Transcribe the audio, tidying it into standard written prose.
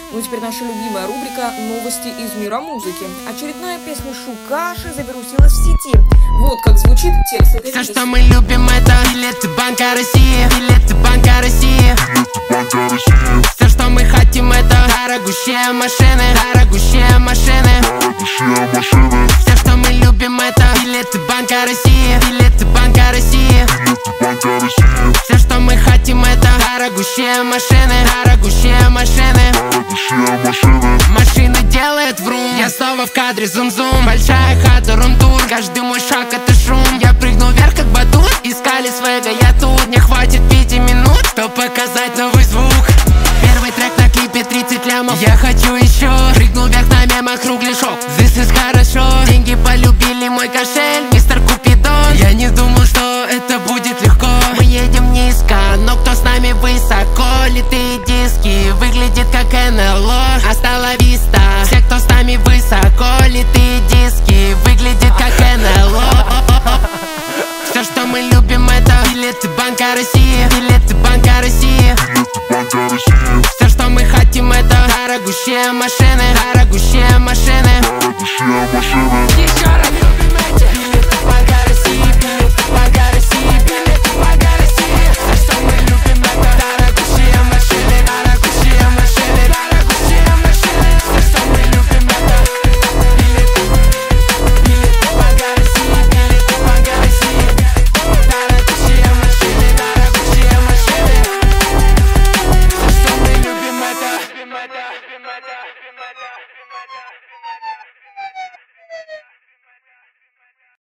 Ну и теперь наша любимая рубрика «Новости из мира музыки». Очередная песня Шукаши завирусилась в сети. Вот как звучит текст этой песни. Все, что мы любим, это билеты Банка России, билеты Банка России. Все, что мы хотим, это дорогущие машины, дорогущие машины. Все, что мы любим, это билеты Банка России, билеты Банка России. Все, что мы хотим, это дорогущие машины, дорогущие машины. Машина делает врум, я снова в кадре зум-зум. Большая хата, рум-тур, каждый мой шаг это шум. Я прыгну вверх как батут, искали свега, я тут. Не хватит 5 минут, чтобы показать новый звук. Первый трек на клипе 30 лямов, я хочу еще. Прыгнул вверх на мемах, кругляшок, this is хорошо. Деньги полюбили мой кошель, мистер Купидон. Я не думал, что это будет легко. Мы едем низко, но кто с нами высоко? Литые диски, выглядит как НЛО. Астала виста, все, кто с нами высоко. Литые диски.